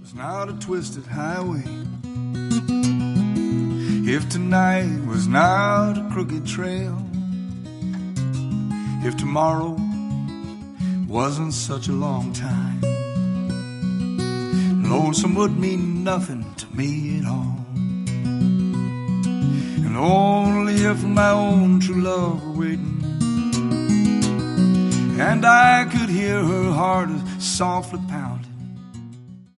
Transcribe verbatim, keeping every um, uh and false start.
was not a twisted highway, if tonight was not a crooked trail, if tomorrow wasn't such a long time, lonesome would mean nothing to me at all. And only if my own true love were waiting, and I could hear her heart softly pounding,